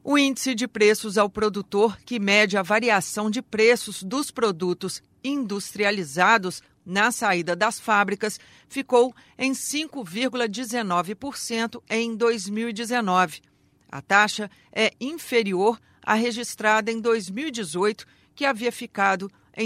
O índice de preços ao produtor, que mede a variação de preços dos produtos industrializados na saída das fábricas, ficou em 5,19% em 2019. A taxa é inferior à registrada em 2018, que havia ficado em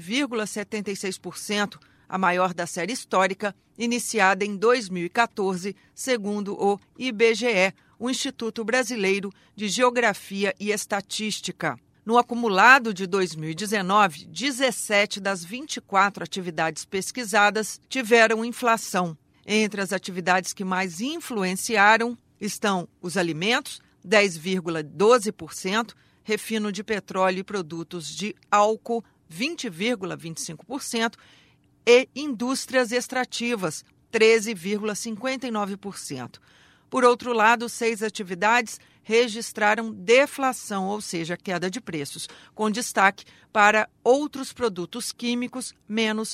9,76%, a maior da série histórica, iniciada em 2014, segundo o IBGE, o Instituto Brasileiro de Geografia e Estatística. No acumulado de 2019, 17 das 24 atividades pesquisadas tiveram inflação. Entre as atividades que mais influenciaram estão os alimentos, 10,12%, refino de petróleo e produtos de álcool, 20,25%, e indústrias extrativas, 13,59%. Por outro lado, 6 atividades registraram deflação, ou seja, queda de preços, com destaque para outros produtos químicos, menos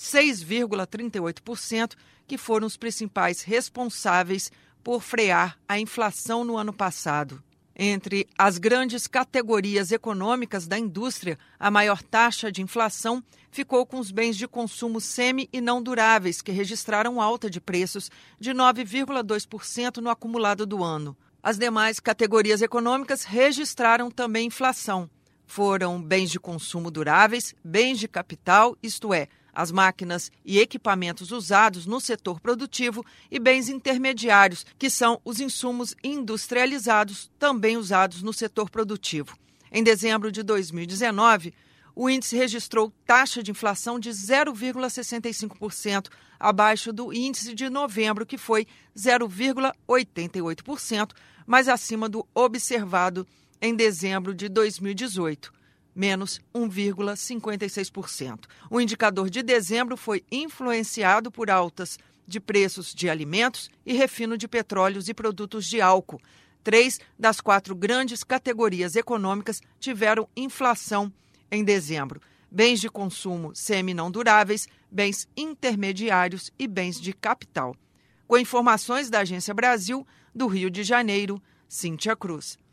6,38%, que foram os principais responsáveis por frear a inflação no ano passado. Entre as grandes categorias econômicas da indústria, a maior taxa de inflação ficou com os bens de consumo semi e não duráveis, que registraram alta de preços de 9,2% no acumulado do ano. As demais categorias econômicas registraram também inflação. Foram bens de consumo duráveis, bens de capital, isto é, as máquinas e equipamentos usados no setor produtivo, e bens intermediários, que são os insumos industrializados também usados no setor produtivo. Em dezembro de 2019, o índice registrou taxa de inflação de 0,65%, abaixo do índice de novembro, que foi 0,88%, mas acima do observado em dezembro de 2018. Menos 1,56%. O indicador de dezembro foi influenciado por altas de preços de alimentos e refino de petróleos e produtos de álcool. 3 das 4 grandes categorias econômicas tiveram inflação em dezembro: bens de consumo semi-não duráveis, bens intermediários e bens de capital. Com informações da Agência Brasil, do Rio de Janeiro, Cíntia Cruz.